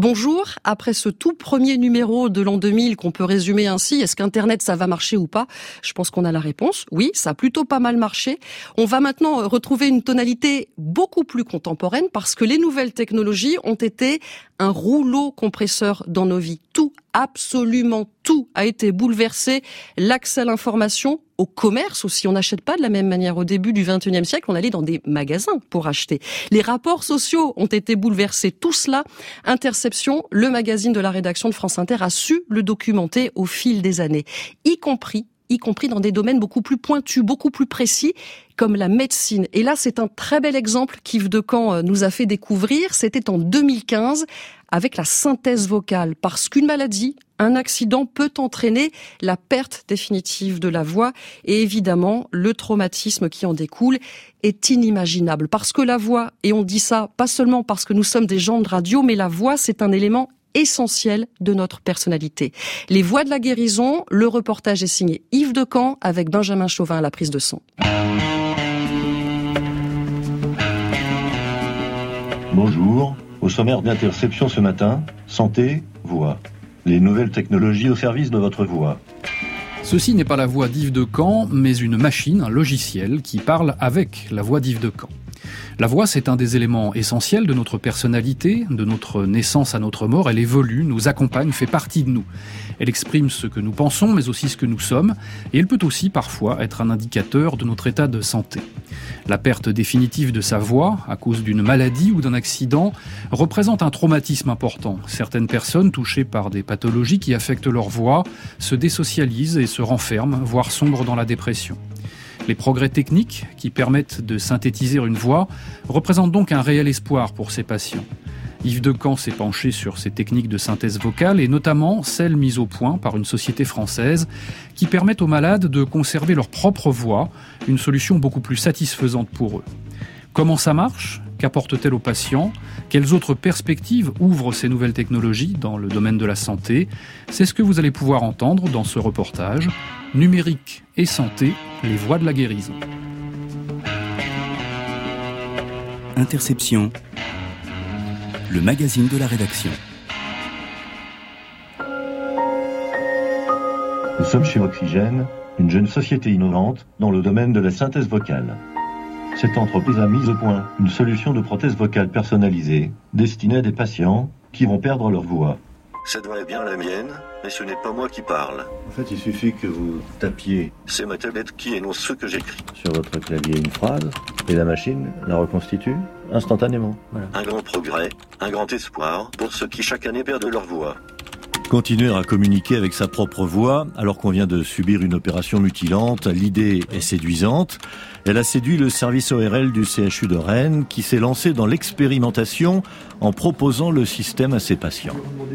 Bonjour, après ce tout premier numéro de l'an 2000 qu'on peut résumer ainsi, est-ce qu'Internet ça va marcher ou pas ? Je pense qu'on a la réponse. Oui, ça a plutôt pas mal marché. On va maintenant retrouver une tonalité beaucoup plus contemporaine parce que les nouvelles technologies ont été un rouleau compresseur dans nos vies. Tout, absolument tout a été bouleversé. L'accès à l'information, au commerce aussi. On n'achète pas de la même manière. Au début du XXIe siècle, on allait dans des magasins pour acheter. Les rapports sociaux ont été bouleversés. Tout cela, Interception, le magazine de la rédaction de France Inter, a su le documenter au fil des années, y compris dans des domaines beaucoup plus pointus, beaucoup plus précis, comme la médecine. Et là, c'est un très bel exemple qu'Yves Decamps nous a fait découvrir. C'était en 2015, avec la synthèse vocale. Parce qu'une maladie, un accident peut entraîner la perte définitive de la voix. Et évidemment, le traumatisme qui en découle est inimaginable. Parce que la voix, et on dit ça pas seulement parce que nous sommes des gens de radio, mais la voix, c'est un élément essentiel de notre personnalité. Les voix de la guérison, le reportage est signé Yves Decamps avec Benjamin Chauvin à la prise de son. Bonjour, au sommaire d'Interception ce matin, santé, voix. Les nouvelles technologies au service de votre voix. Ceci n'est pas la voix d'Yves Decamps, mais une machine, un logiciel qui parle avec la voix d'Yves Decamps. La voix, c'est un des éléments essentiels de notre personnalité, de notre naissance à notre mort. Elle évolue, nous accompagne, fait partie de nous. Elle exprime ce que nous pensons, mais aussi ce que nous sommes. Et elle peut aussi, parfois, être un indicateur de notre état de santé. La perte définitive de sa voix, à cause d'une maladie ou d'un accident, représente un traumatisme important. Certaines personnes touchées par des pathologies qui affectent leur voix se désocialisent et se renferment, voire sombrent dans la dépression. Les progrès techniques qui permettent de synthétiser une voix représentent donc un réel espoir pour ces patients. Yves Decamps s'est penché sur ces techniques de synthèse vocale et notamment celles mises au point par une société française qui permettent aux malades de conserver leur propre voix, une solution beaucoup plus satisfaisante pour eux. Comment ça marche ? Qu'apporte-t-elle aux patients ? Quelles autres perspectives ouvrent ces nouvelles technologies dans le domaine de la santé ? C'est ce que vous allez pouvoir entendre dans ce reportage. Numérique et santé, les voies de la guérison. Interception, le magazine de la rédaction. Nous sommes chez Oxygène, une jeune société innovante dans le domaine de la synthèse vocale. Cette entreprise a mis au point une solution de prothèse vocale personnalisée destinée à des patients qui vont perdre leur voix. Cette voix est bien la mienne, mais ce n'est pas moi qui parle. En fait, il suffit que vous tapiez C'est ma tablette qui énonce ce que j'écris. sur votre clavier une phrase et la machine la reconstitue instantanément. Voilà. Un grand progrès, un grand espoir pour ceux qui chaque année perdent leur voix. Continuer à communiquer avec sa propre voix alors qu'on vient de subir une opération mutilante, l'idée est séduisante. Elle a séduit le service ORL du CHU de Rennes qui s'est lancé dans l'expérimentation en proposant le système à ses patients.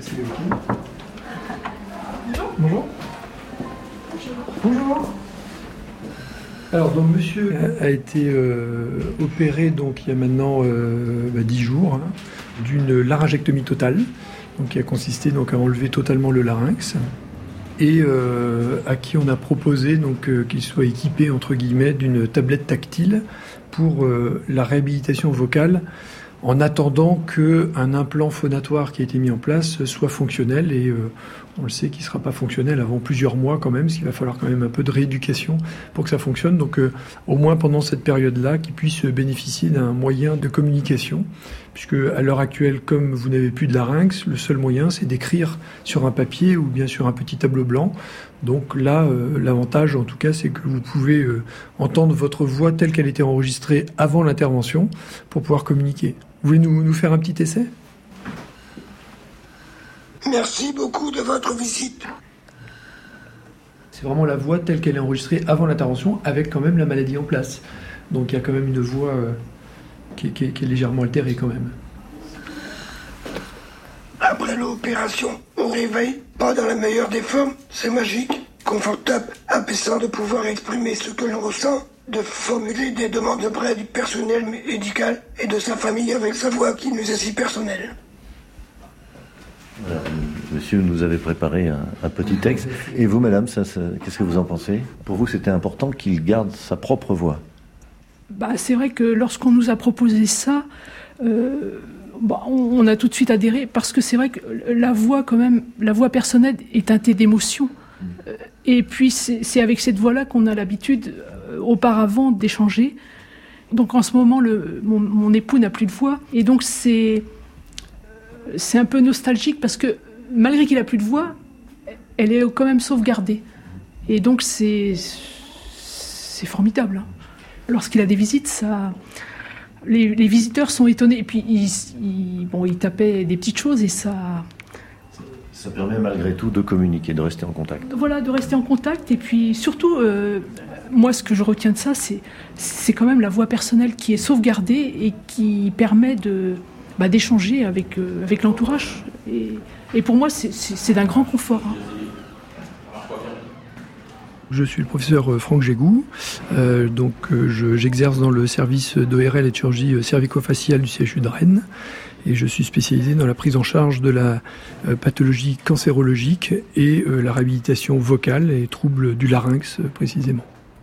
Bonjour. Bonjour. Alors, donc, monsieur a été opéré donc, il y a maintenant 10 jours d'une laryngectomie totale, donc, qui a consisté donc, à enlever totalement le larynx, et à qui on a proposé donc, qu'il soit équipé entre guillemets, d'une tablette tactile pour la réhabilitation vocale, en attendant qu'un implant phonatoire qui a été mis en place soit fonctionnel, et on le sait qu'il ne sera pas fonctionnel avant plusieurs mois quand même, parce qu'il va falloir quand même un peu de rééducation pour que ça fonctionne. Donc au moins pendant cette période-là, qu'il puisse bénéficier d'un moyen de communication, puisque à l'heure actuelle, comme vous n'avez plus de larynx, le seul moyen c'est d'écrire sur un papier ou bien sur un petit tableau blanc. Donc là, l'avantage en tout cas, c'est que vous pouvez entendre votre voix telle qu'elle était enregistrée avant l'intervention pour pouvoir communiquer. Vous voulez nous faire un petit essai ? Merci beaucoup de votre visite. C'est vraiment la voix telle qu'elle est enregistrée avant l'intervention, avec quand même la maladie en place. Donc il y a quand même une voix qui est légèrement altérée quand même. Après l'opération, on réveille, pas dans la meilleure des formes, c'est magique, confortable, apaisant de pouvoir exprimer ce que l'on ressent, de formuler des demandes auprès du personnel médical et de sa famille avec sa voix qui nous est si personnelle. Voilà, monsieur nous avait préparé un petit texte. Et vous, madame, qu'est-ce que vous en pensez ? Pour vous, c'était important qu'il garde sa propre voix. C'est vrai que lorsqu'on nous a proposé ça, On a tout de suite adhéré parce que c'est vrai que la voix personnelle est teintée d'émotion. Et puis c'est avec cette voix-là qu'on a l'habitude auparavant d'échanger. Donc en ce moment, mon époux n'a plus de voix. Et donc c'est un peu nostalgique parce que malgré qu'il n'a plus de voix, elle est quand même sauvegardée. Et donc c'est formidable. Lorsqu'il a des visites, les visiteurs sont étonnés. Et puis il tapait des petites choses et ça permet malgré tout de communiquer, de rester en contact. Voilà, de rester en contact. Et puis surtout, moi ce que je retiens de ça, c'est quand même la voix personnelle qui est sauvegardée et qui permet d'échanger avec l'entourage. Et pour moi, c'est d'un grand confort. Je suis le professeur Franck Gégou, j'exerce dans le service d'ORL et de chirurgie cervico-faciale du CHU de Rennes et je suis spécialisé dans la prise en charge de la pathologie cancérologique et la réhabilitation vocale et troubles du larynx précisément.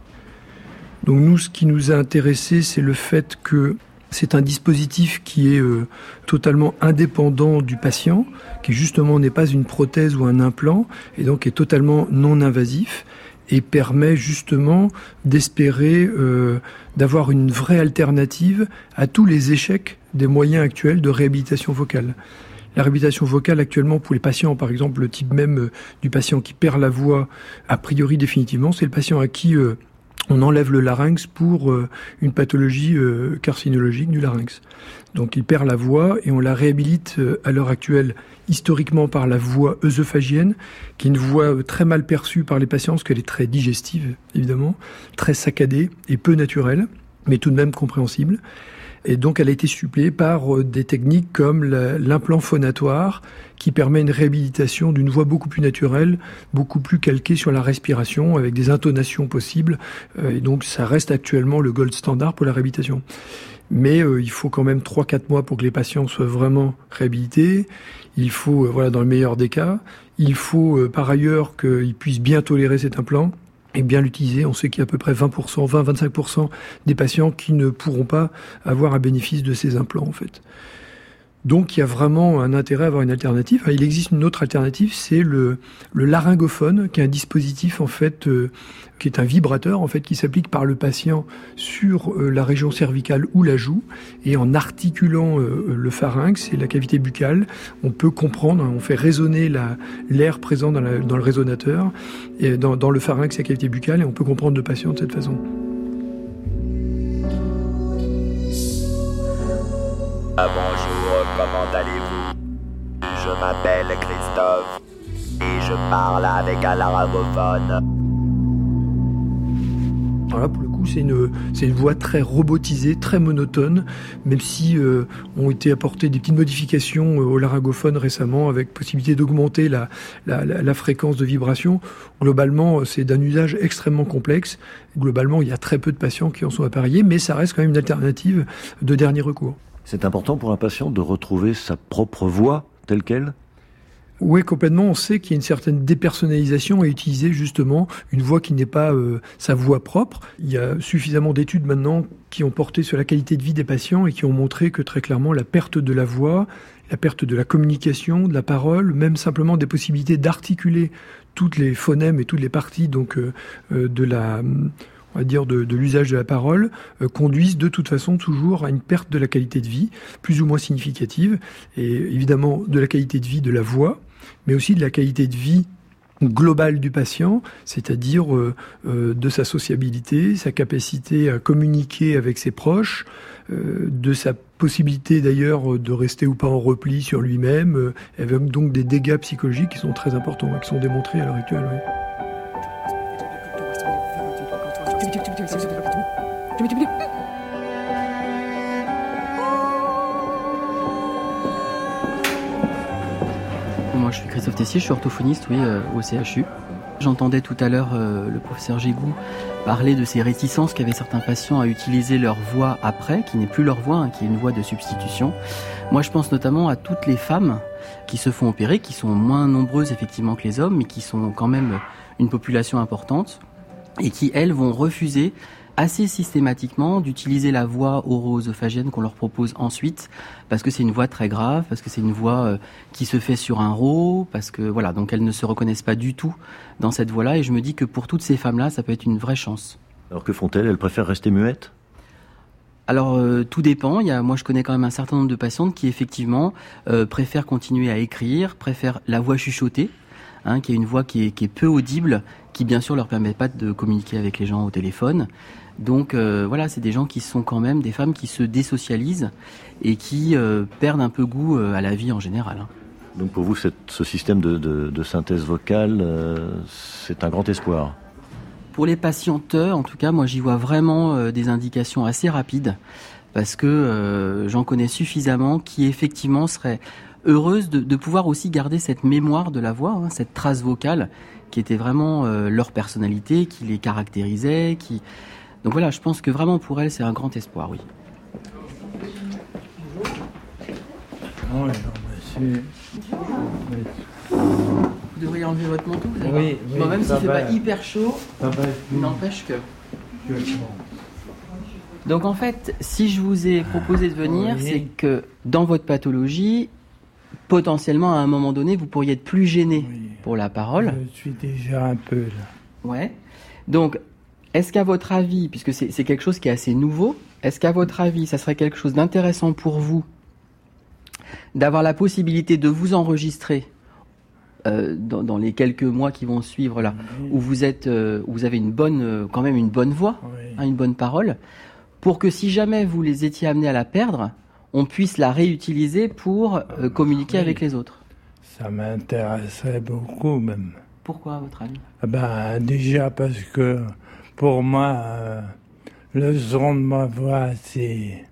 Donc nous, ce qui nous a intéressé, c'est le fait que c'est un dispositif qui est totalement indépendant du patient, qui justement n'est pas une prothèse ou un implant et donc est totalement non invasif. Et permet justement d'espérer d'avoir une vraie alternative à tous les échecs des moyens actuels de réhabilitation vocale. La réhabilitation vocale actuellement pour les patients, par exemple le type même du patient qui perd la voix a priori définitivement, c'est le patient à qui on enlève le larynx pour une pathologie carcinologique du larynx. Donc il perd la voix et on la réhabilite à l'heure actuelle historiquement par la voix œsophagienne, qui est une voix très mal perçue par les patients parce qu'elle est très digestive, évidemment, très saccadée et peu naturelle, mais tout de même compréhensible. Et donc elle a été suppléée par des techniques comme l'implant phonatoire, qui permet une réhabilitation d'une voix beaucoup plus naturelle, beaucoup plus calquée sur la respiration, avec des intonations possibles. Et donc ça reste actuellement le gold standard pour la réhabilitation. Mais il faut quand même 3-4 mois pour que les patients soient vraiment réhabilités. Il faut, dans le meilleur des cas, il faut par ailleurs qu'ils puissent bien tolérer cet implant et bien l'utiliser. On sait qu'il y a à peu près 20-25% des patients qui ne pourront pas avoir un bénéfice de ces implants, en fait. Donc il y a vraiment un intérêt à avoir une alternative. Il existe une autre alternative, c'est le laryngophone, qui est un dispositif en fait, qui est un vibrateur en fait, qui s'applique par le patient sur la région cervicale ou la joue, et en articulant le pharynx et la cavité buccale, on peut comprendre, on fait résonner l'air présent dans le résonateur, et dans le pharynx et la cavité buccale, et on peut comprendre le patient de cette façon. Bonjour, comment allez-vous? Je m'appelle Christophe et je parle avec un laryngophone. Alors là, pour le coup, c'est une voix très robotisée, très monotone, même si ont été apportées des petites modifications au laryngophone récemment, avec possibilité d'augmenter la fréquence de vibration. Globalement, c'est d'un usage extrêmement complexe. Globalement, il y a très peu de patients qui en sont appareillés, mais ça reste quand même une alternative de dernier recours. C'est important pour un patient de retrouver sa propre voix telle qu'elle ? Oui, complètement. On sait qu'il y a une certaine dépersonnalisation à utiliser justement une voix qui n'est pas sa voix propre. Il y a suffisamment d'études maintenant qui ont porté sur la qualité de vie des patients et qui ont montré que très clairement la perte de la voix, la perte de la communication, de la parole, même simplement des possibilités d'articuler toutes les phonèmes et toutes les parties donc on va dire de l'usage de la parole, conduisent de toute façon toujours à une perte de la qualité de vie, plus ou moins significative, et évidemment de la qualité de vie de la voix, mais aussi de la qualité de vie globale du patient, c'est-à-dire de sa sociabilité, sa capacité à communiquer avec ses proches, de sa possibilité d'ailleurs de rester ou pas en repli sur lui-même, avec donc des dégâts psychologiques qui sont très importants, qui sont démontrés à l'heure actuelle. Oui. Moi je suis Christophe Tessier, je suis orthophoniste au CHU. J'entendais tout à l'heure le professeur Gégou parler de ces réticences qu'avaient certains patients à utiliser leur voix après, qui n'est plus leur voix, qui est une voix de substitution. Moi je pense notamment à toutes les femmes qui se font opérer, qui sont moins nombreuses effectivement que les hommes, mais qui sont quand même une population importante, et qui, elles, vont refuser assez systématiquement d'utiliser la voix oro-œsophagienne qu'on leur propose ensuite, parce que c'est une voix très grave, parce que c'est une voix qui se fait sur un rho, parce que voilà, donc elles ne se reconnaissent pas du tout dans cette voix-là, et je me dis que pour toutes ces femmes-là, ça peut être une vraie chance. Alors que font-elles? Elles préfèrent rester muettes? Alors tout dépend. Moi je connais quand même un certain nombre de patientes qui effectivement préfèrent continuer à écrire, préfèrent la voix chuchotée, qui est une voix qui est peu audible, qui bien sûr leur permet pas de communiquer avec les gens au téléphone. Donc voilà, c'est des gens qui sont quand même des femmes qui se désocialisent et qui perdent un peu goût à la vie en général. Donc pour vous, ce système de synthèse vocale, c'est un grand espoir? Pour les patientes, en tout cas, moi j'y vois vraiment des indications assez rapides, parce que j'en connais suffisamment qui effectivement seraient heureuses de pouvoir aussi garder cette mémoire de la voix, cette trace vocale qui était vraiment leur personnalité, qui les caractérisait. Donc voilà, je pense que vraiment pour elles c'est un grand espoir, oui. Vous devriez enlever votre manteau, vous savez. Oui, bon, même s'il ne fait pas hyper chaud, n'empêche que... Donc en fait, si je vous ai proposé de venir, c'est que dans votre pathologie, potentiellement à un moment donné, vous pourriez être plus gêné pour la parole. Je suis déjà un peu là. Ouais. Donc, est-ce qu'à votre avis, puisque c'est quelque chose qui est assez nouveau, est-ce qu'à votre avis, ça serait quelque chose d'intéressant pour vous d'avoir la possibilité de vous enregistrer dans les quelques mois qui vont suivre là, où vous avez quand même une bonne voix, une bonne parole, pour que si jamais vous les étiez amenés à la perdre, on puisse la réutiliser pour communiquer avec les autres? Ça m'intéresserait beaucoup même. Pourquoi, à votre avis? Déjà parce que pour moi, le son de ma voix, c'est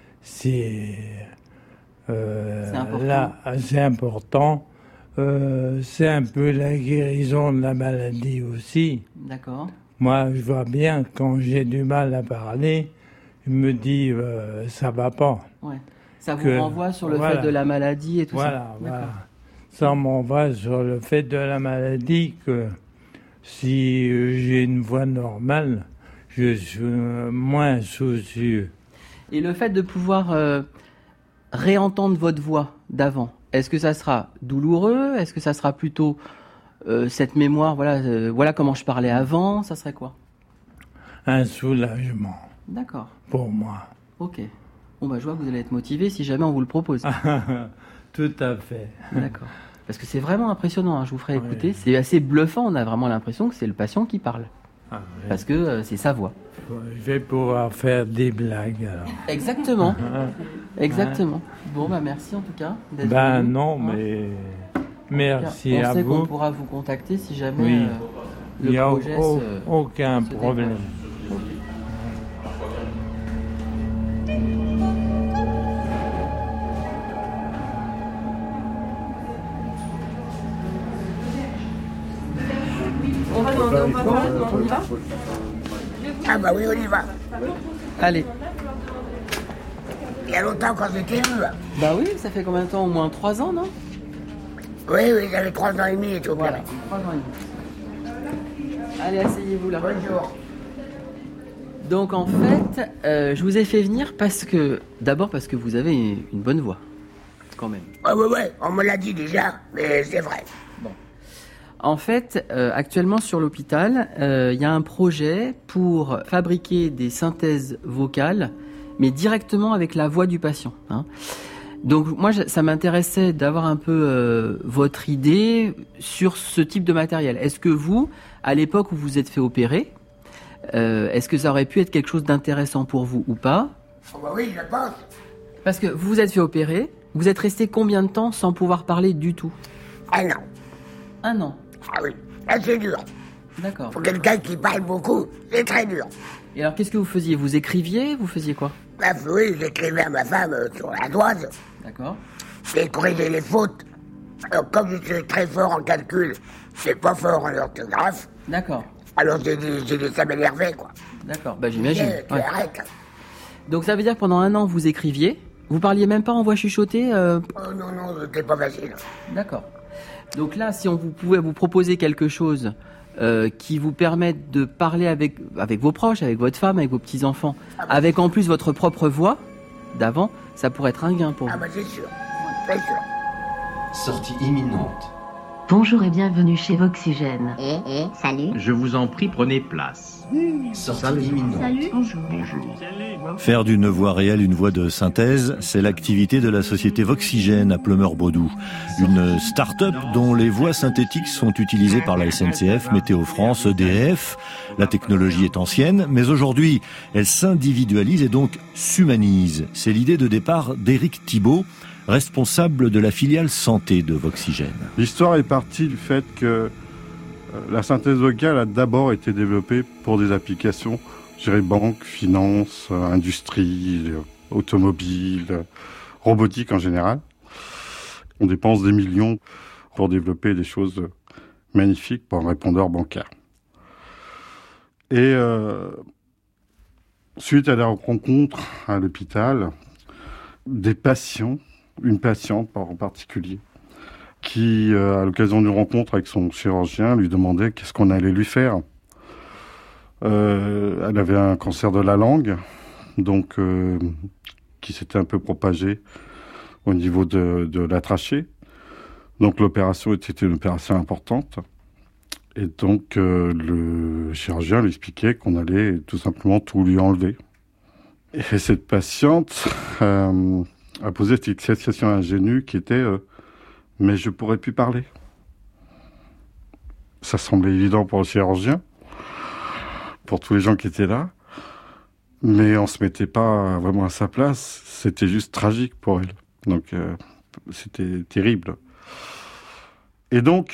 important. C'est un peu la guérison de la maladie aussi. D'accord. Moi, je vois bien, quand j'ai du mal à parler, je me dis, ça va pas. Ouais. Ça vous renvoie sur le fait de la maladie et tout ça. Voilà. Ça m'envoie sur le fait de la maladie que si j'ai une voix normale, je suis moins soucieux. Et le fait de pouvoir réentendre votre voix d'avant, est-ce que ça sera douloureux? Est-ce que ça sera plutôt cette mémoire, voilà comment je parlais avant? Ça serait quoi? Un soulagement. D'accord. Pour moi. Ok. Bon, je vois que vous allez être motivé si jamais on vous le propose. Tout à fait. D'accord. Parce que c'est vraiment impressionnant, je vous ferai écouter. C'est assez bluffant, on a vraiment l'impression que c'est le patient qui parle. Parce que c'est sa voix. Je vais pouvoir faire des blagues alors. Exactement. Exactement. Bon, merci en tout cas d'être venu. Non, mais merci à vous. On sait qu'on pourra vous contacter si jamais le projet aucun problème. On va demander aux parents, on y va? Ah bah oui, on y va. Allez. Il y a longtemps qu'on s'était vus. Bah oui, ça fait combien de temps? Au moins 3 ans, non? Oui, j'avais 3 ans et demi et tout. Voilà, 3 ans et demi. Allez, asseyez-vous là. Bonjour. Donc en fait, je vous ai fait venir d'abord parce que vous avez une bonne voix, quand même. Ouais, on me l'a dit déjà, mais c'est vrai. Bon. En fait, actuellement sur l'hôpital, il y a un projet pour fabriquer des synthèses vocales, mais directement avec la voix du patient. Donc moi, ça m'intéressait d'avoir un peu votre idée sur ce type de matériel. Est-ce que vous, à l'époque où vous êtes fait opérer, est-ce que ça aurait pu être quelque chose d'intéressant pour vous ou pas? Oui, je pense. Parce que vous vous êtes fait opérer, vous êtes resté combien de temps sans pouvoir parler du tout? 1 an. 1 an? Ah oui, c'est dur. D'accord. Pour quelqu'un qui parle beaucoup, c'est très dur. Et alors, qu'est-ce que vous faisiez? Vous écriviez? Vous faisiez quoi? Oui, j'écrivais à ma femme sur la toise. D'accord. J'ai corrigé les fautes. Alors, comme je suis très fort en calcul, je suis pas fort en orthographe. D'accord. Alors, j'ai dit ça m'énervait, quoi. D'accord, j'imagine. Arrête. Donc, ça veut dire que pendant 1 an, vous écriviez? Vous parliez même pas en voix chuchotée Oh non, c'était pas facile. D'accord. Donc là, si on pouvait vous proposer quelque chose qui vous permettent de parler avec vos proches, avec votre femme, avec vos petits-enfants, avec en plus votre propre voix d'avant, ça pourrait être un gain pour vous. Ah bah c'est sûr, très sûr. Sortie imminente. Bonjour et bienvenue chez Voxygène. Salut. Je vous en prie, prenez place. Sortie imminente. Salut. Bonjour. Faire d'une voix réelle une voix de synthèse, c'est l'activité de la société Voxygène à Pleumeur-Baudou. Une start-up dont les voix synthétiques sont utilisées par la SNCF, Météo France, EDF. La technologie est ancienne, mais aujourd'hui, elle s'individualise et donc s'humanise. C'est l'idée de départ d'Éric Thibault, responsable de la filiale santé de Voxygène. L'histoire est partie du fait que la synthèse vocale a d'abord été développée pour des applications, je dirais banque, finance, industrie, automobile, robotique en général. On dépense des millions pour développer des choses magnifiques pour un répondeur bancaire. Et suite à la rencontre à l'hôpital, des patients, une patiente en particulier, qui, à l'occasion d'une rencontre avec son chirurgien, lui demandait qu'est-ce qu'on allait lui faire. Elle avait un cancer de la langue, donc qui s'était un peu propagé au niveau de la trachée. Donc l'opération était une opération importante. Et donc le chirurgien lui expliquait qu'on allait tout simplement tout lui enlever. Et cette patiente a posé cette question ingénue qui était mais je pourrais plus parler. Ça semblait évident pour le chirurgien, pour tous les gens qui étaient là, mais on se mettait pas vraiment à sa place. C'était juste tragique pour elle. Donc c'était terrible. Et donc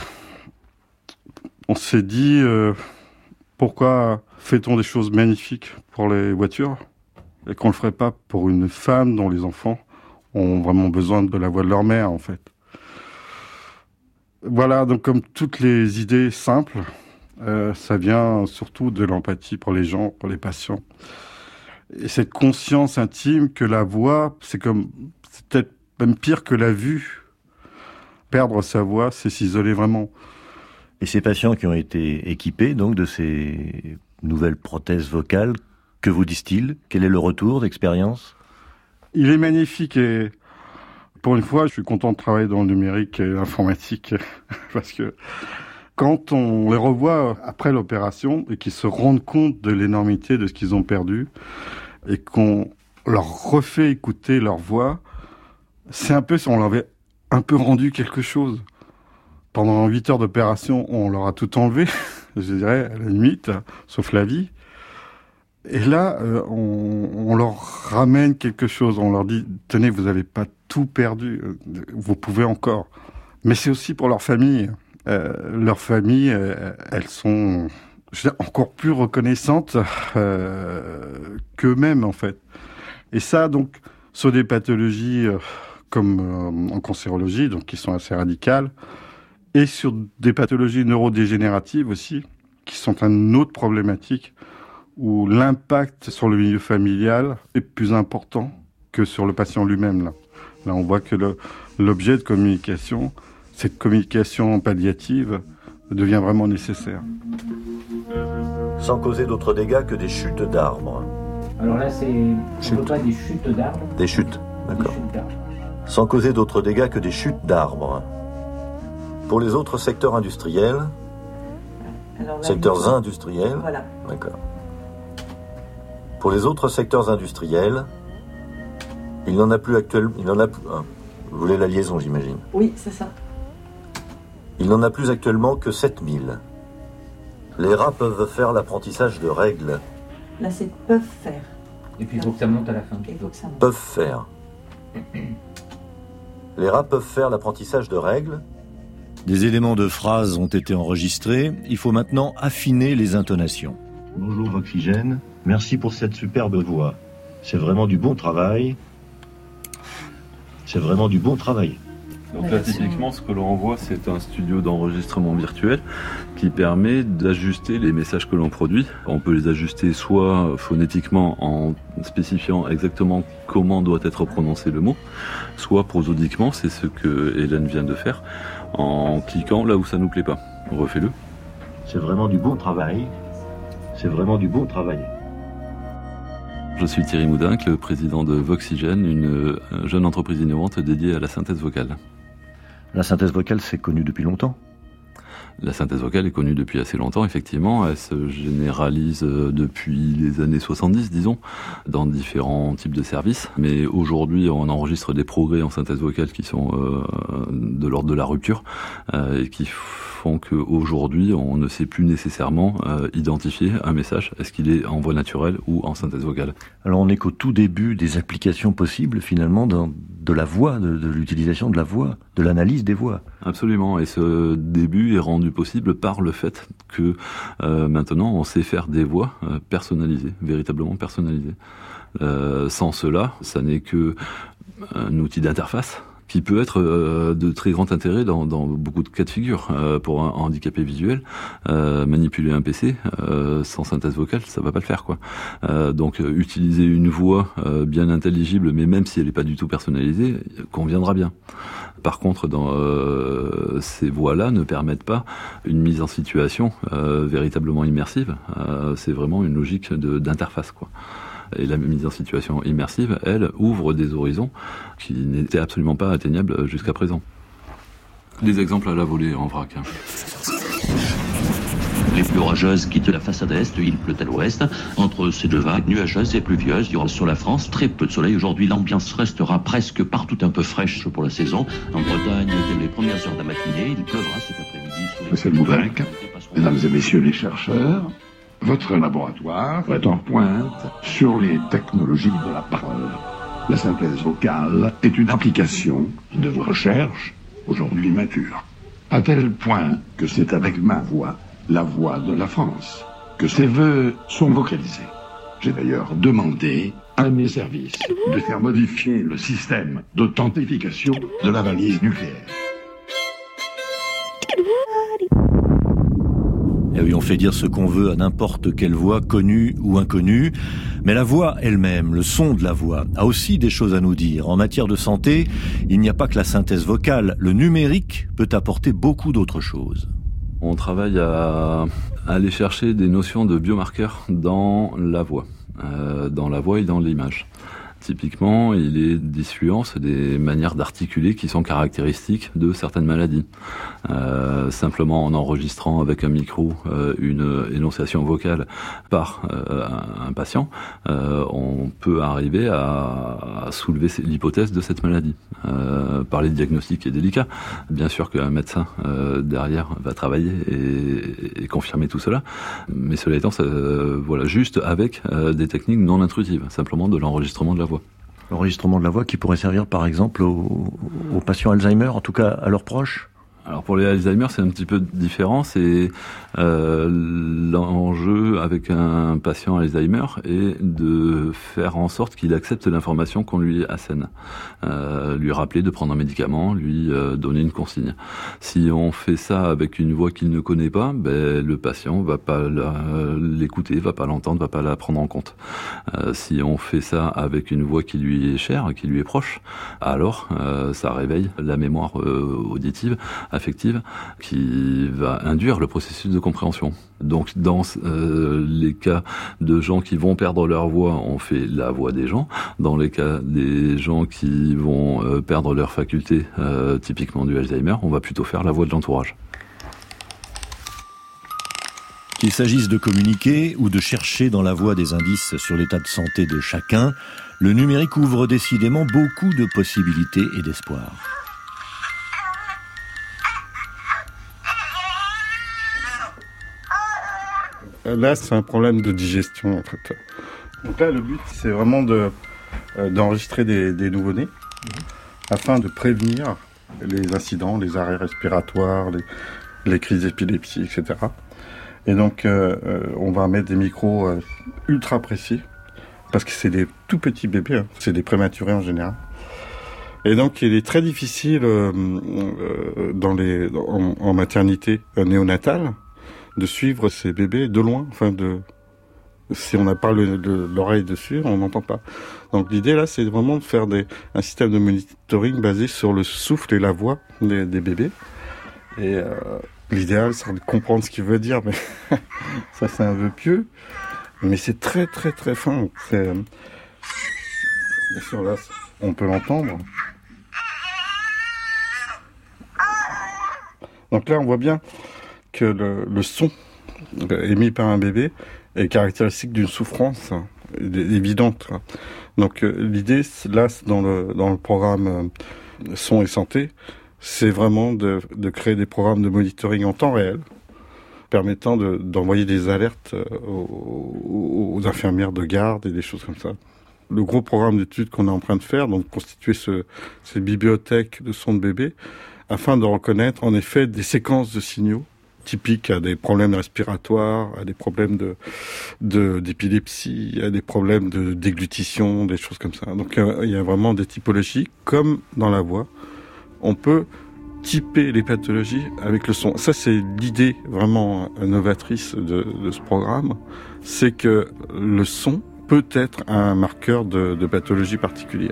on s'est dit pourquoi fait-on des choses magnifiques pour les voitures et qu'on le ferait pas pour une femme dont les enfants ont vraiment besoin de la voix de leur mère, en fait. Voilà, donc comme toutes les idées simples, ça vient surtout de l'empathie pour les gens, pour les patients. Et cette conscience intime que la voix, c'est peut-être même pire que la vue. Perdre sa voix, c'est s'isoler vraiment. Et ces patients qui ont été équipés donc de ces nouvelles prothèses vocales, que vous disent-ils ? Quel est le retour d'expérience ? Il est magnifique et pour une fois, je suis content de travailler dans le numérique et l'informatique parce que quand on les revoit après l'opération et qu'ils se rendent compte de l'énormité de ce qu'ils ont perdu et qu'on leur refait écouter leur voix, c'est un peu si on leur avait un peu rendu quelque chose. Pendant 8 heures d'opération, on leur a tout enlevé, je dirais, à la limite, sauf la vie. Et là, on leur ramène quelque chose. On leur dit, tenez, vous n'avez pas tout perdu. Vous pouvez encore. Mais c'est aussi pour leur famille. Leurs familles, elles sont encore plus reconnaissantes qu'eux-mêmes, en fait. Et ça, donc, sur des pathologies comme en cancérologie, donc qui sont assez radicales, et sur des pathologies neurodégénératives aussi, qui sont une autre problématique, où l'impact sur le milieu familial est plus important que sur le patient lui-même. Là on voit que l'objet de communication, cette communication palliative, devient vraiment nécessaire. Sans causer d'autres dégâts que des chutes d'arbres. Alors là, on ne pas des chutes d'arbres. Des chutes, d'accord. Des chutes d'arbres. Sans causer d'autres dégâts que des chutes d'arbres. Pour les autres secteurs industriels, secteurs industriels, voilà. D'accord. Pour les autres secteurs industriels, il n'en a plus actuellement. Vous voulez la liaison, j'imagine. Oui, c'est ça. Il n'en a plus actuellement que 7000. Les rats peuvent faire l'apprentissage de règles. Là, c'est peuvent faire. Et puis il faut que ça monte à la fin. Peuvent faire. Les rats peuvent faire l'apprentissage de règles. Des éléments de phrases ont été enregistrés. Il faut maintenant affiner les intonations. Bonjour Voxygène, merci pour cette superbe voix. C'est vraiment du bon travail. C'est vraiment du bon travail. Donc là, typiquement, ce que l'on voit, c'est un studio d'enregistrement virtuel qui permet d'ajuster les messages que l'on produit. On peut les ajuster soit phonétiquement en spécifiant exactement comment doit être prononcé le mot, soit prosodiquement, c'est ce que Hélène vient de faire, en cliquant là où ça nous plaît pas. Refais-le. C'est vraiment du bon travail. C'est vraiment du bon travail. Je suis Thierry Moudinck, le président de Voxygène, une jeune entreprise innovante dédiée à la synthèse vocale. La synthèse vocale, c'est connu depuis longtemps. La synthèse vocale est connue depuis assez longtemps, effectivement. Elle se généralise depuis les années 70, disons, dans différents types de services. Mais aujourd'hui, on enregistre des progrès en synthèse vocale qui sont de l'ordre de la rupture et qui font qu'aujourd'hui, on ne sait plus nécessairement identifier un message. Est-ce qu'il est en voix naturelle ou en synthèse vocale? Alors on est qu'au tout début des applications possibles, finalement, de la voix, de l'utilisation de la voix, de l'analyse des voix. Absolument, et ce début est rendu possible par le fait que maintenant on sait faire des voix personnalisées, véritablement personnalisées. Sans cela, ça n'est que un outil d'interface qui peut être de très grand intérêt dans beaucoup de cas de figure. Pour un handicapé visuel, manipuler un PC sans synthèse vocale, ça va pas le faire, quoi. Donc utiliser une voix bien intelligible, mais même si elle n'est pas du tout personnalisée, conviendra bien. Par contre, ces voix-là ne permettent pas une mise en situation véritablement immersive. C'est vraiment une logique d'interface, quoi. Et la mise en situation immersive, elle, ouvre des horizons qui n'étaient absolument pas atteignables jusqu'à présent. Des exemples à la volée en vrac. Les pluies orageuses quittent la façade est, il pleut à l'ouest. Entre ces deux vagues nuageuses et pluvieuses, il y aura sur la France très peu de soleil. Aujourd'hui, l'ambiance restera presque partout un peu fraîche pour la saison. En Bretagne, dès les premières heures de la matinée, il pleuvra cet après-midi. Monsieur Moudinck, mesdames et messieurs les chercheurs, votre laboratoire est en pointe sur les technologies de la parole. La synthèse vocale est une application de vos recherches, aujourd'hui mature. À tel point que c'est avec ma voix, la voix de la France, que ces vœux sont vocalisés. J'ai d'ailleurs demandé à mes services de faire modifier le système d'authentification de la valise nucléaire. Et oui, on fait dire ce qu'on veut à n'importe quelle voix, connue ou inconnue. Mais la voix elle-même, le son de la voix, a aussi des choses à nous dire. En matière de santé, il n'y a pas que la synthèse vocale. Le numérique peut apporter beaucoup d'autres choses. On travaille à aller chercher des notions de biomarqueurs dans la voix et dans l'image. Typiquement, il est disfluence des manières d'articuler qui sont caractéristiques de certaines maladies. Simplement en enregistrant avec un micro une énonciation vocale par un patient, on peut arriver à soulever l'hypothèse de cette maladie. Parler de diagnostic est délicat. Bien sûr qu'un médecin derrière va travailler et confirmer tout cela, mais cela étant, voilà, juste avec des techniques non intrusives, simplement de l'enregistrement de la voix. L'enregistrement de la voix qui pourrait servir par exemple aux patients Alzheimer, en tout cas à leurs proches? Alors pour les Alzheimer, c'est un petit peu différent. C'est l'enjeu avec un patient Alzheimer est de faire en sorte qu'il accepte l'information qu'on lui assène. Lui rappeler de prendre un médicament, lui donner une consigne. Si on fait ça avec une voix qu'il ne connaît pas, le patient va pas l'écouter, va pas l'entendre, va pas la prendre en compte. Si on fait ça avec une voix qui lui est chère, qui lui est proche, alors ça réveille la mémoire auditive, affective, qui va induire le processus de compréhension. Donc dans les cas de gens qui vont perdre leur voix, on fait la voix des gens. Dans les cas des gens qui vont perdre leur faculté, typiquement du Alzheimer, on va plutôt faire la voix de l'entourage. Qu'il s'agisse de communiquer ou de chercher dans la voix des indices sur l'état de santé de chacun, le numérique ouvre décidément beaucoup de possibilités et d'espoir. Là, c'est un problème de digestion, en fait. Donc là, le but, c'est vraiment d'enregistrer des nouveau-nés afin de prévenir les incidents, les arrêts respiratoires, les crises d'épilepsie, etc. Et donc, on va mettre des micros ultra précis parce que c'est des tout petits bébés, c'est des prématurés en général. Et donc, il est très difficile en maternité néonatale de suivre ces bébés de loin, si on n'a pas l'oreille dessus, on n'entend pas. Donc l'idée là, c'est vraiment de faire un système de monitoring basé sur le souffle et la voix des bébés. Et L'idéal, c'est de comprendre ce qu'il veut dire, mais ça, c'est un vœu pieux. Mais c'est très, très, très fin. Bien sûr, là, on peut l'entendre. Donc là, on voit bien que le son émis par un bébé est caractéristique d'une souffrance évidente. Donc l'idée, là, dans le programme Son et Santé, c'est vraiment de créer des programmes de monitoring en temps réel, permettant d'envoyer des alertes aux infirmières de garde et des choses comme ça. Le gros programme d'études qu'on est en train de faire, donc constituer ces bibliothèques de sons de bébé, afin de reconnaître en effet des séquences de signaux typiques à des problèmes respiratoires, à des problèmes d'épilepsie, à des problèmes de déglutition, des choses comme ça. Donc il y a vraiment des typologies, comme dans la voix. On peut typer les pathologies avec le son. Ça, c'est l'idée vraiment novatrice de ce programme, c'est que le son peut être un marqueur de pathologie particulière.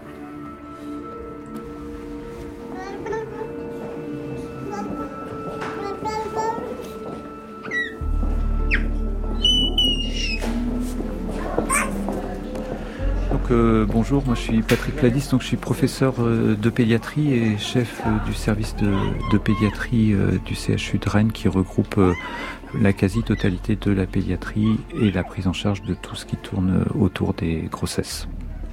Bonjour, moi je suis Patrick Ladis, donc je suis professeur de pédiatrie et chef du service de pédiatrie du CHU de Rennes qui regroupe la quasi-totalité de la pédiatrie et la prise en charge de tout ce qui tourne autour des grossesses.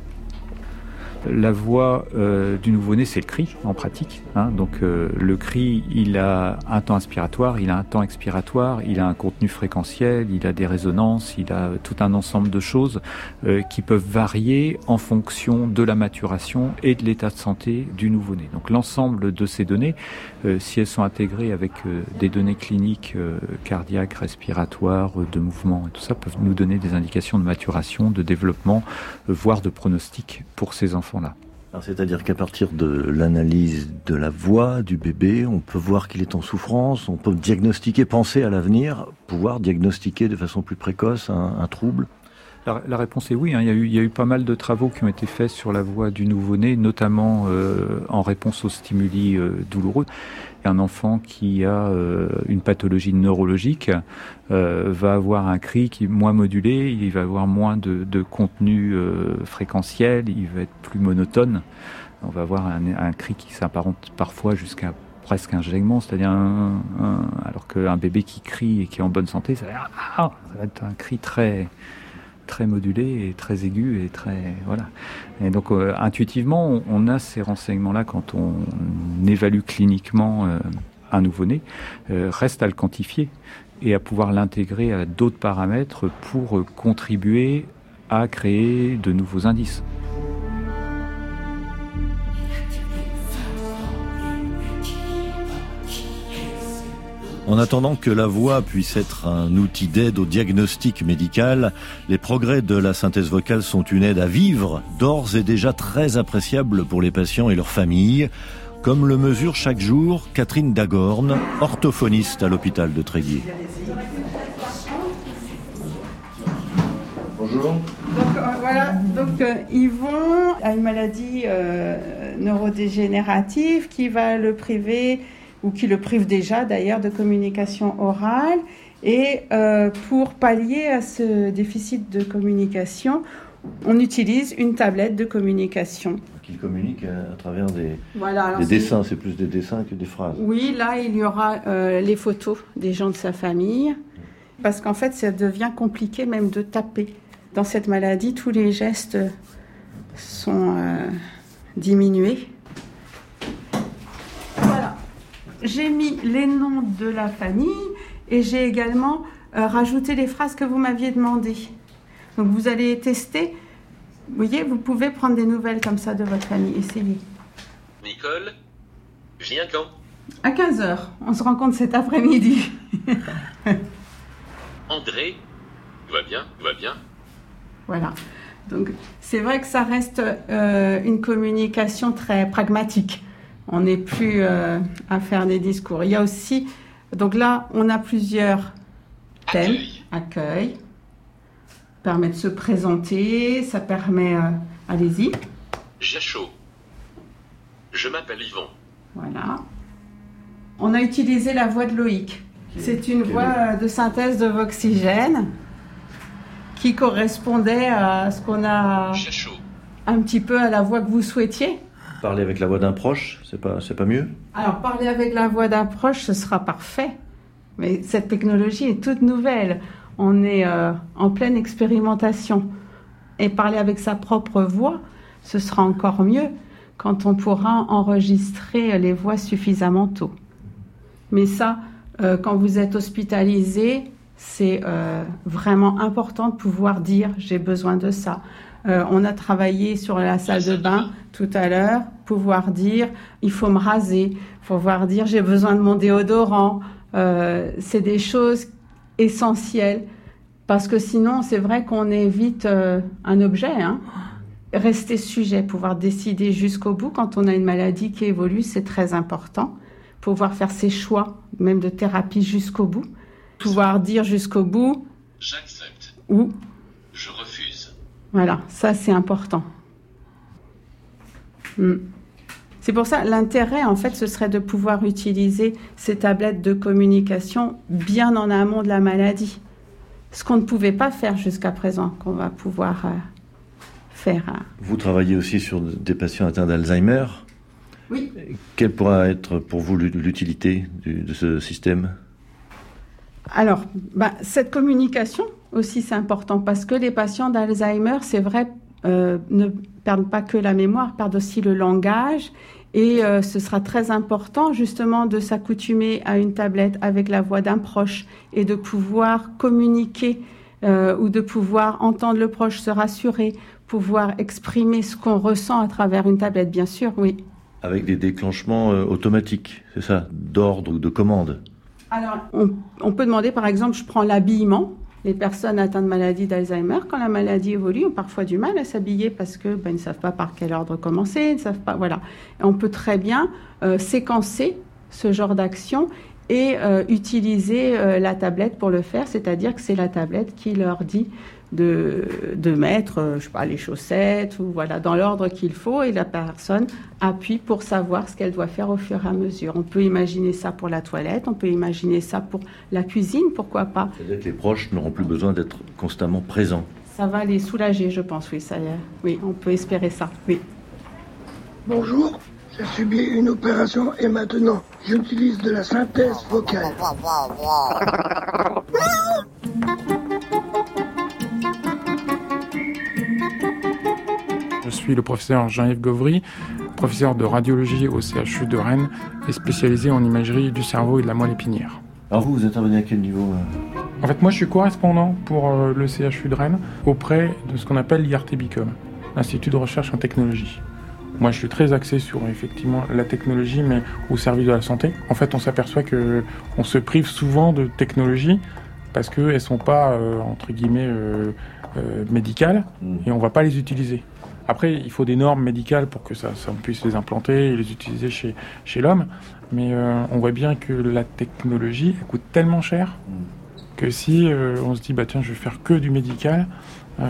La voix du nouveau-né, c'est le cri, en pratique. Donc le cri, il a un temps inspiratoire, il a un temps expiratoire, il a un contenu fréquentiel, il a des résonances, il a tout un ensemble de choses qui peuvent varier en fonction de la maturation et de l'état de santé du nouveau-né. Donc l'ensemble de ces données, si elles sont intégrées avec des données cliniques cardiaques, respiratoires, de mouvement et tout ça, peuvent nous donner des indications de maturation, de développement, voire de pronostic pour ces enfants. C'est-à-dire qu'à partir de l'analyse de la voix du bébé, on peut voir qu'il est en souffrance, on peut diagnostiquer, penser à l'avenir, pouvoir diagnostiquer de façon plus précoce un trouble. La réponse est oui. Il y a eu pas mal de travaux qui ont été faits sur la voix du nouveau-né, notamment en réponse aux stimuli douloureux. Un enfant qui a une pathologie neurologique va avoir un cri qui est moins modulé, il va avoir moins de contenu fréquentiel, il va être plus monotone. On va avoir un cri qui s'apparente parfois jusqu'à presque un gègement, c'est-à-dire alors qu'un bébé qui crie et qui est en bonne santé, ça va être un cri très modulé et très aigu et très voilà. Et donc intuitivement, on a ces renseignements-là quand on évalue cliniquement un nouveau-né. Reste à le quantifier et à pouvoir l'intégrer à d'autres paramètres pour contribuer à créer de nouveaux indices. En attendant que la voix puisse être un outil d'aide au diagnostic médical, les progrès de la synthèse vocale sont une aide à vivre, d'ores et déjà très appréciable pour les patients et leurs familles, comme le mesure chaque jour Catherine Dagorne, orthophoniste à l'hôpital de Tréguier. Bonjour. Donc Yvon a une maladie neurodégénérative qui va le priver, ou qui le prive déjà d'ailleurs, de communication orale. Et pour pallier à ce déficit de communication, on utilise une tablette de communication. Qu'il communique à travers des Voilà, dessins, c'est plus des dessins que des phrases. Oui, là il y aura les photos des gens de sa famille, parce qu'en fait ça devient compliqué même de taper. Dans cette maladie, tous les gestes sont diminués. Voilà. J'ai mis les noms de la famille et j'ai également rajouté les phrases que vous m'aviez demandées. Donc vous allez tester. Vous voyez, vous pouvez prendre des nouvelles comme ça de votre famille. Essayez. Nicole, viens quand ? À 15h. On se rencontre cet après-midi. André, tout va bien, tout va bien. Voilà. Donc c'est vrai que ça reste une communication très pragmatique. On n'est plus à faire des discours. Il y a aussi, donc là, on a plusieurs thèmes. Accueil. Permet de se présenter, ça permet... allez-y. J'ai chaud. Je m'appelle Yvon. Voilà. On a utilisé la voix de Loïc. C'est une voix de synthèse de Voxygène qui correspondait à ce qu'on a un petit peu à la voix que vous souhaitiez. Parler avec la voix d'un proche, c'est pas mieux? Alors, parler avec la voix d'un proche, ce sera parfait. Mais cette technologie est toute nouvelle. On est en pleine expérimentation. Et parler avec sa propre voix, ce sera encore mieux quand on pourra enregistrer les voix suffisamment tôt. Mais ça, quand vous êtes hospitalisé, c'est vraiment important de pouvoir dire « j'ai besoin de ça ». On a travaillé sur la salle de bain tout à l'heure, pouvoir dire « il faut me raser », pouvoir dire « j'ai besoin de mon déodorant ». C'est des choses essentielles parce que sinon, c'est vrai qu'on est vite un objet. Rester sujet, pouvoir décider jusqu'au bout. Quand on a une maladie qui évolue, c'est très important. Pouvoir faire ses choix, même de thérapie jusqu'au bout. Pouvoir dire jusqu'au bout « j'accepte » ou « je refuse ». Voilà, ça c'est important. C'est pour ça, l'intérêt en fait, ce serait de pouvoir utiliser ces tablettes de communication bien en amont de la maladie. Ce qu'on ne pouvait pas faire jusqu'à présent, qu'on va pouvoir faire. Vous travaillez aussi sur des patients atteints d'Alzheimer. Oui. Quelle pourra être pour vous l'utilité de ce système? Alors, cette communication aussi, c'est important parce que les patients d'Alzheimer, c'est vrai, ne perdent pas que la mémoire, perdent aussi le langage. Et ce sera très important justement de s'accoutumer à une tablette avec la voix d'un proche et de pouvoir communiquer ou de pouvoir entendre le proche se rassurer, pouvoir exprimer ce qu'on ressent à travers une tablette, bien sûr, oui. Avec des déclenchements automatiques, c'est ça, d'ordre ou de commande? Alors, on peut demander, par exemple, je prends l'habillement. Les personnes atteintes de maladie d'Alzheimer, quand la maladie évolue, ont parfois du mal à s'habiller parce que ils ne savent pas par quel ordre commencer, ils ne savent pas, voilà. Et on peut très bien séquencer ce genre d'action et utiliser la tablette pour le faire, c'est-à-dire que c'est la tablette qui leur dit de mettre, je sais pas, les chaussettes ou voilà, dans l'ordre qu'il faut et la personne appuie pour savoir ce qu'elle doit faire au fur et à mesure. On peut imaginer ça pour la toilette, on peut imaginer ça pour la cuisine, pourquoi pas. C'est-à-dire que les proches n'auront plus besoin d'être constamment présents. Ça va les soulager, je pense, oui, ça y est. Oui, on peut espérer ça, oui. Bonjour, j'ai subi une opération et maintenant j'utilise de la synthèse vocale. Je suis le professeur Jean-Yves Gauvry, professeur de radiologie au CHU de Rennes et spécialisé en imagerie du cerveau et de la moelle épinière. Alors vous intervenez à quel niveau? En fait, moi je suis correspondant pour le CHU de Rennes auprès de ce qu'on appelle l'IRT-BICOM, l'Institut de recherche en technologie. Moi je suis très axé sur effectivement la technologie mais au service de la santé. En fait on s'aperçoit qu'on se prive souvent de technologies parce qu'elles ne sont pas entre guillemets médicales et on ne va pas les utiliser. Après, il faut des normes médicales pour que ça on puisse les implanter et les utiliser chez l'homme. Mais on voit bien que la technologie elle coûte tellement cher que si on se dit tiens, je vais faire que du médical, à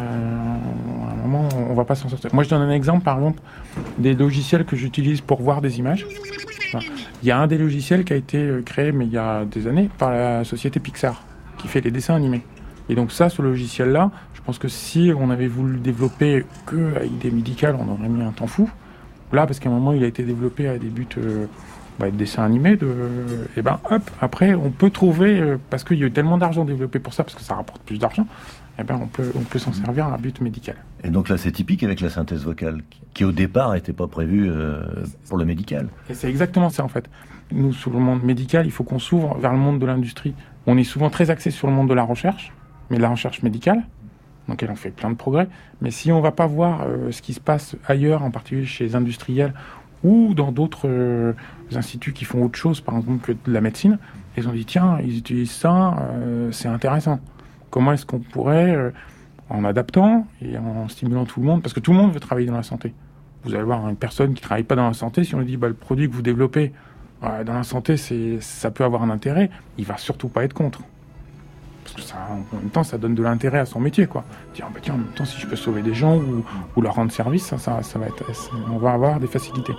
un moment, on va pas s'en sortir. Moi, je donne un exemple, par exemple, des logiciels que j'utilise pour voir des images. Il y a un des logiciels qui a été créé, mais il y a des années, par la société Pixar, qui fait les dessins animés. Et donc ça, ce logiciel-là, je pense que si on avait voulu le développer qu'avec des médicales, on aurait mis un temps fou. Là, parce qu'à un moment, il a été développé à des buts de dessin animé. Et après, on peut trouver, parce qu'il y a eu tellement d'argent développé pour ça, parce que ça rapporte plus d'argent, on peut s'en servir à un but médical. Et donc là, c'est typique avec la synthèse vocale, qui au départ n'était pas prévue pour le médical. Et c'est exactement ça, en fait. Nous, sur le monde médical, il faut qu'on s'ouvre vers le monde de l'industrie. On est souvent très axé sur le monde de la recherche, mais la recherche médicale, donc elle en fait plein de progrès. Mais si on ne va pas voir ce qui se passe ailleurs, en particulier chez les industriels ou dans d'autres instituts qui font autre chose, par exemple que de la médecine, ils ont dit tiens, ils utilisent ça, c'est intéressant. Comment est-ce qu'on pourrait, en adaptant et en stimulant tout le monde, parce que tout le monde veut travailler dans la santé. Vous allez voir une personne qui ne travaille pas dans la santé, si on lui dit le produit que vous développez dans la santé, ça peut avoir un intérêt, il ne va surtout pas être contre. Parce que ça, en même temps, ça donne de l'intérêt à son métier, quoi. Dire, tiens, en même temps, si je peux sauver des gens ou leur rendre service, ça va être, on va avoir des facilités.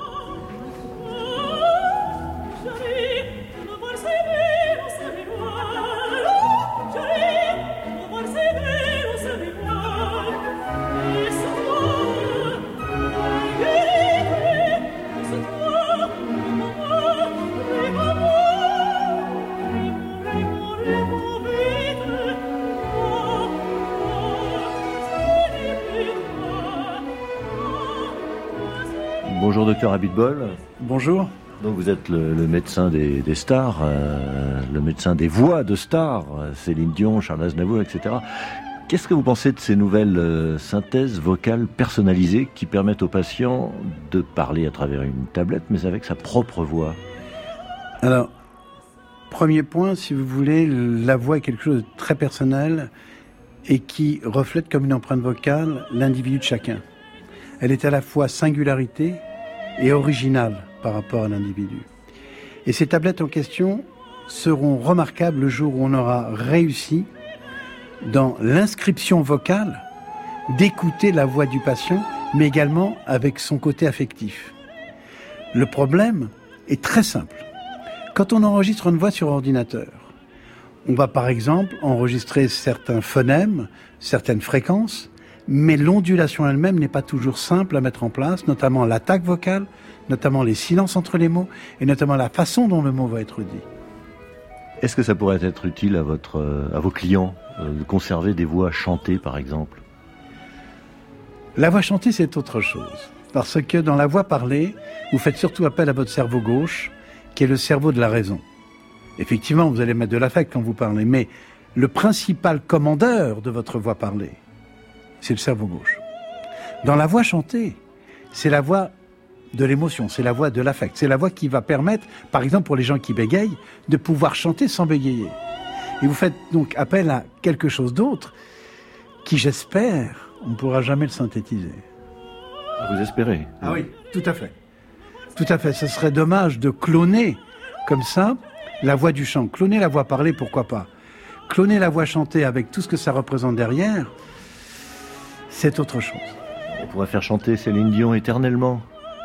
Bonjour docteur Abitbol. Bonjour. Donc vous êtes le médecin des stars, le médecin des voix de stars, Céline Dion, Charles Aznavour, etc. Qu'est-ce que vous pensez de ces nouvelles synthèses vocales personnalisées qui permettent aux patients de parler à travers une tablette, mais avec sa propre voix? Alors, premier point, si vous voulez, la voix est quelque chose de très personnel et qui reflète comme une empreinte vocale l'individu de chacun. Elle est à la fois singularité et originale par rapport à l'individu. Et ces tablettes en question seront remarquables le jour où on aura réussi, dans l'inscription vocale, d'écouter la voix du patient, mais également avec son côté affectif. Le problème est très simple. Quand on enregistre une voix sur ordinateur, on va par exemple enregistrer certains phonèmes, certaines fréquences, mais l'ondulation elle-même n'est pas toujours simple à mettre en place, notamment l'attaque vocale, notamment les silences entre les mots, et notamment la façon dont le mot va être dit. Est-ce que ça pourrait être utile à vos clients de conserver des voix chantées, par exemple? La voix chantée, c'est autre chose. Parce que dans la voix parlée, vous faites surtout appel à votre cerveau gauche, qui est le cerveau de la raison. Effectivement, vous allez mettre de l'affect quand vous parlez, mais le principal commandeur de votre voix parlée, c'est le cerveau gauche. Dans la voix chantée, c'est la voix de l'émotion, c'est la voix de l'affect. C'est la voix qui va permettre, par exemple pour les gens qui bégayent, de pouvoir chanter sans bégayer. Et vous faites donc appel à quelque chose d'autre qui, j'espère, on ne pourra jamais le synthétiser. Vous espérez? Ah oui, tout à fait. Tout à fait. Ce serait dommage de cloner comme ça la voix du chant. Cloner la voix parlée, pourquoi pas? Cloner la voix chantée avec tout ce que ça représente derrière, c'est autre chose. On pourrait faire chanter Céline Dion éternellement.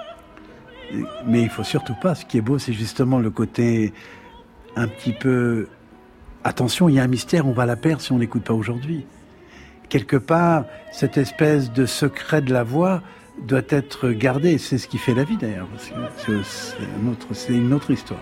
Mais il faut surtout pas. Ce qui est beau, c'est justement le côté un petit peu... Attention, il y a un mystère, on va la perdre si on l'écoute pas aujourd'hui. Quelque part, cette espèce de secret de la voix doit être gardé. C'est ce qui fait la vie d'ailleurs. C'est une autre histoire.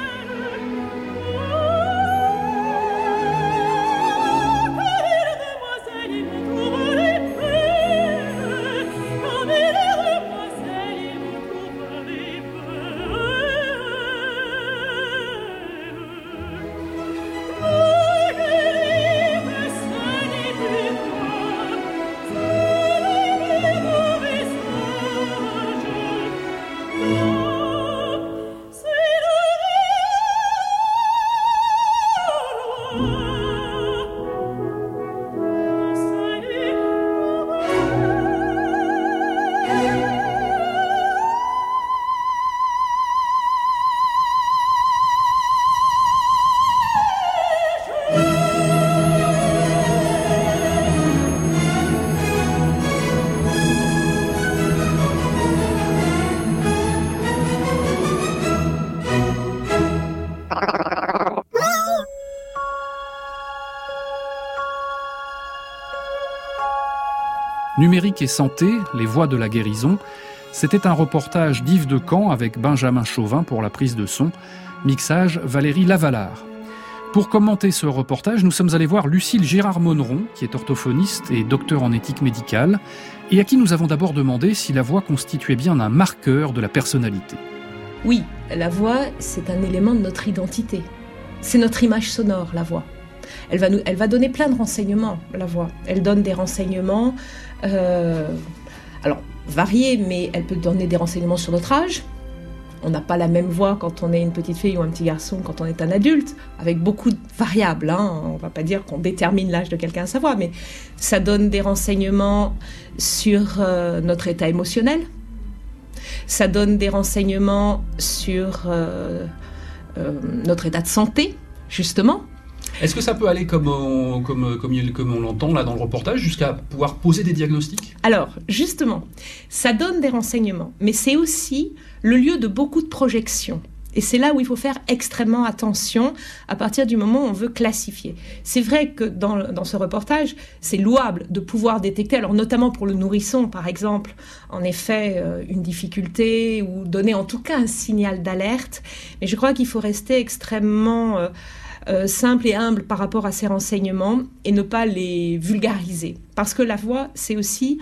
Numérique et santé, les voies de la guérison, c'était un reportage d'Yves Decamp avec Benjamin Chauvin pour la prise de son, mixage Valérie Lavalard. Pour commenter ce reportage, nous sommes allés voir Lucille Girard-Monneron, qui est orthophoniste et docteur en éthique médicale, et à qui nous avons d'abord demandé si la voix constituait bien un marqueur de la personnalité. Oui, la voix, c'est un élément de notre identité. C'est notre image sonore, la voix. Elle va donner plein de renseignements, la voix. Elle donne des renseignements, alors variés, mais elle peut donner des renseignements sur notre âge. On n'a pas la même voix quand on est une petite fille ou un petit garçon quand on est un adulte, avec beaucoup de variables. On ne va pas dire qu'on détermine l'âge de quelqu'un à sa voix, mais ça donne des renseignements sur notre état émotionnel. Ça donne des renseignements sur notre état de santé, justement. Est-ce que ça peut aller comme on l'entend là dans le reportage, jusqu'à pouvoir poser des diagnostics? Alors, justement, ça donne des renseignements, mais c'est aussi le lieu de beaucoup de projections. Et c'est là où il faut faire extrêmement attention à partir du moment où on veut classifier. C'est vrai que dans ce reportage, c'est louable de pouvoir détecter, alors notamment pour le nourrisson par exemple, en effet une difficulté ou donner en tout cas un signal d'alerte. Mais je crois qu'il faut rester extrêmement simple et humble par rapport à ces renseignements et ne pas les vulgariser. Parce que la voix, c'est aussi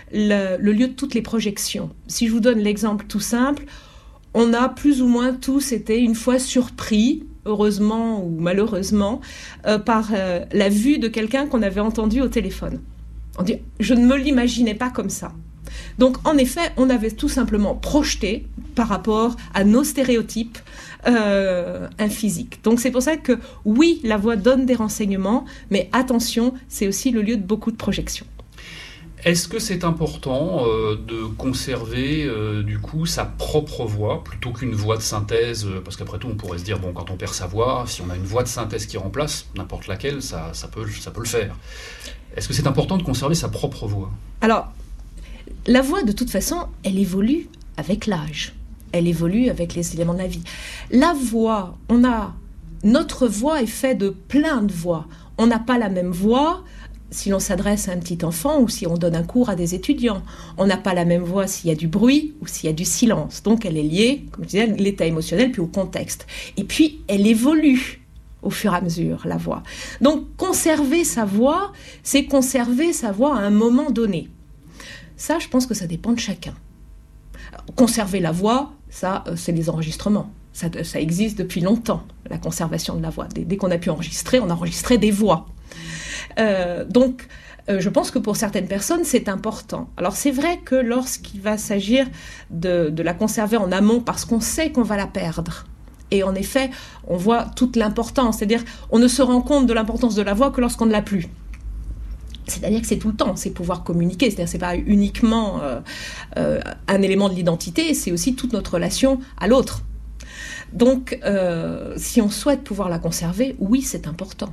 le lieu de toutes les projections. Si je vous donne l'exemple tout simple, on a plus ou moins tous été une fois surpris, heureusement ou malheureusement, par la vue de quelqu'un qu'on avait entendu au téléphone. On dit, je ne me l'imaginais pas comme ça. Donc, en effet, on avait tout simplement projeté par rapport à nos stéréotypes un physique. Donc, c'est pour ça que, oui, la voix donne des renseignements, mais attention, c'est aussi le lieu de beaucoup de projections. Est-ce que c'est important de conserver du coup sa propre voix plutôt qu'une voix de synthèse, parce qu'après tout on pourrait se dire bon, quand on perd sa voix, si on a une voix de synthèse qui remplace n'importe laquelle, ça peut le faire. Est-ce que c'est important de conserver sa propre voix? Alors, la voix de toute façon, elle évolue avec l'âge, elle évolue avec les éléments de la vie. La voix, notre voix est faite de plein de voix. On n'a pas la même voix si l'on s'adresse à un petit enfant ou si on donne un cours à des étudiants. On n'a pas la même voix s'il y a du bruit ou s'il y a du silence. Donc elle est liée, comme je disais, à l'état émotionnel puis au contexte. Et puis elle évolue au fur et à mesure, la voix. Donc conserver sa voix, c'est conserver sa voix à un moment donné. Ça, je pense que ça dépend de chacun. Conserver la voix, ça, c'est les enregistrements. Ça existe depuis longtemps, la conservation de la voix. Dès qu'on a pu enregistrer, on a enregistré des voix. Donc, je pense que pour certaines personnes, c'est important. Alors, c'est vrai que lorsqu'il va s'agir de la conserver en amont, parce qu'on sait qu'on va la perdre, et en effet, on voit toute l'importance, c'est-à-dire on ne se rend compte de l'importance de la voix que lorsqu'on ne l'a plus. C'est-à-dire que c'est tout le temps, c'est pouvoir communiquer, c'est-à-dire que c'est pas uniquement un élément de l'identité, c'est aussi toute notre relation à l'autre. Donc, si on souhaite pouvoir la conserver, oui, c'est important.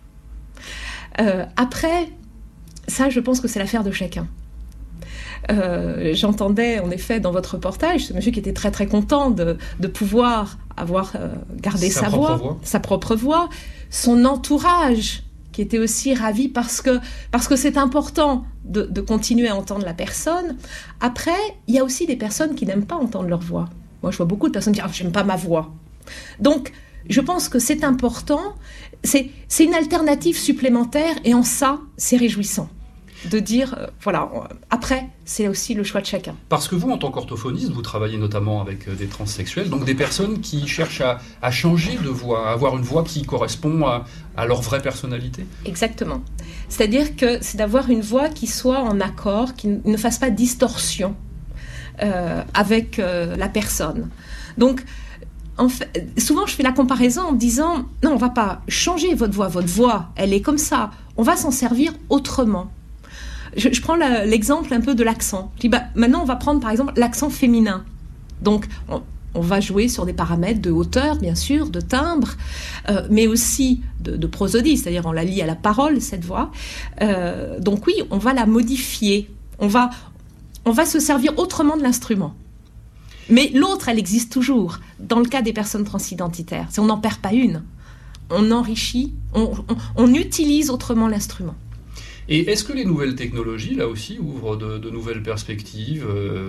Après, ça, je pense que c'est l'affaire de chacun. J'entendais en effet dans votre reportage ce monsieur qui était très très content de pouvoir avoir gardé sa propre voix, son entourage qui était aussi ravi parce que c'est important de continuer à entendre la personne. Après, il y a aussi des personnes qui n'aiment pas entendre leur voix. Moi, je vois beaucoup de personnes dire « j'aime pas ma voix ». Donc, je pense que c'est important, c'est une alternative supplémentaire et en ça, c'est réjouissant de dire, voilà, après, c'est aussi le choix de chacun. Parce que vous, en tant qu'orthophoniste, vous travaillez notamment avec des transsexuels, donc des personnes qui cherchent à changer de voix, à avoir une voix qui correspond à leur vraie personnalité. Exactement. C'est-à-dire que c'est d'avoir une voix qui soit en accord, qui ne fasse pas distorsion avec la personne. Donc, en fait, souvent, je fais la comparaison en disant, non, on ne va pas changer votre voix, elle est comme ça, on va s'en servir autrement. Je prends l'exemple un peu de l'accent. Je dis, maintenant, on va prendre par exemple l'accent féminin. Donc, on va jouer sur des paramètres de hauteur, bien sûr, de timbre, mais aussi de prosodie, c'est-à-dire on la lie à la parole, cette voix. Donc oui, on va la modifier. On va se servir autrement de l'instrument. Mais l'autre, elle existe toujours, dans le cas des personnes transidentitaires. On n'en perd pas une. On enrichit, on utilise autrement l'instrument. Et est-ce que les nouvelles technologies, là aussi, ouvrent de nouvelles perspectives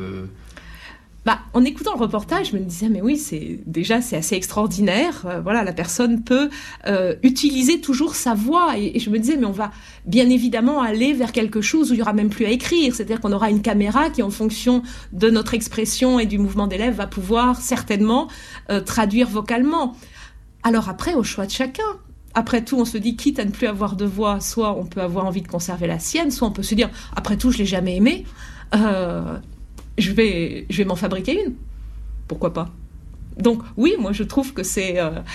En écoutant le reportage, je me disais, mais oui, c'est assez extraordinaire. Voilà, la personne peut utiliser toujours sa voix. Et je me disais, mais on va bien évidemment aller vers quelque chose où il n'y aura même plus à écrire. C'est-à-dire qu'on aura une caméra qui, en fonction de notre expression et du mouvement des lèvres, va pouvoir certainement traduire vocalement. Alors après, au choix de chacun. Après tout, on se dit, quitte à ne plus avoir de voix, soit on peut avoir envie de conserver la sienne, soit on peut se dire, après tout, je l'ai jamais aimée, je vais m'en fabriquer une. Pourquoi pas? Donc oui, moi je trouve que c'est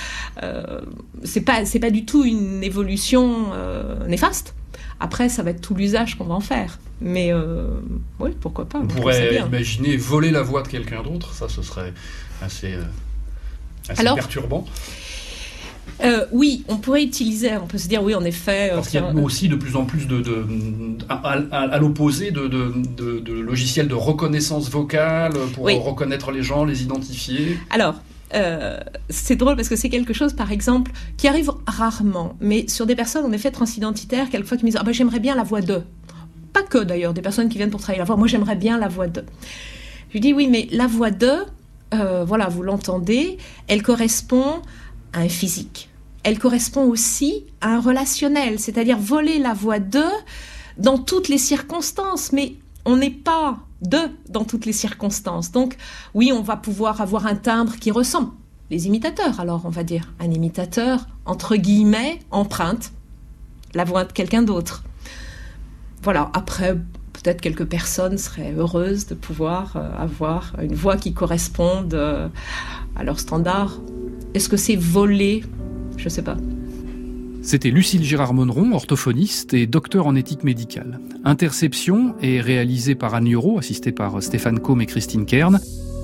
pas du tout une évolution néfaste. Après, ça va être tout l'usage qu'on va en faire. Mais oui, pourquoi pas? On pourrait imaginer voler la voix de quelqu'un d'autre, ça ce serait assez perturbant. Oui, on pourrait utiliser, on peut se dire oui, en effet. Parce qu'il y a aussi de plus en plus à l'opposé de logiciels de reconnaissance vocale pour reconnaître les gens, les identifier. Alors, c'est drôle parce que c'est quelque chose, par exemple, qui arrive rarement, mais sur des personnes en effet transidentitaires, quelquefois qui me disent j'aimerais bien la voix de. Pas que d'ailleurs, des personnes qui viennent pour travailler la voix. Moi, j'aimerais bien la voix de. Je lui dis oui, mais la voix de, voilà, vous l'entendez, elle correspond à un physique. Elle correspond aussi à un relationnel, c'est-à-dire voler la voix de dans toutes les circonstances. Mais on n'est pas deux dans toutes les circonstances. Donc oui, on va pouvoir avoir un timbre qui ressemble. Les imitateurs, alors on va dire. Un imitateur, entre guillemets, emprunte la voix de quelqu'un d'autre. Voilà, après, peut-être quelques personnes seraient heureuses de pouvoir avoir une voix qui corresponde à leur standard. Est-ce que c'est volé ? Je ne sais pas. C'était Lucille Girard-Monneron, orthophoniste et docteur en éthique médicale. Interception est réalisée par Anne Lureau, assistée par Stéphane Combe et Christine Kern.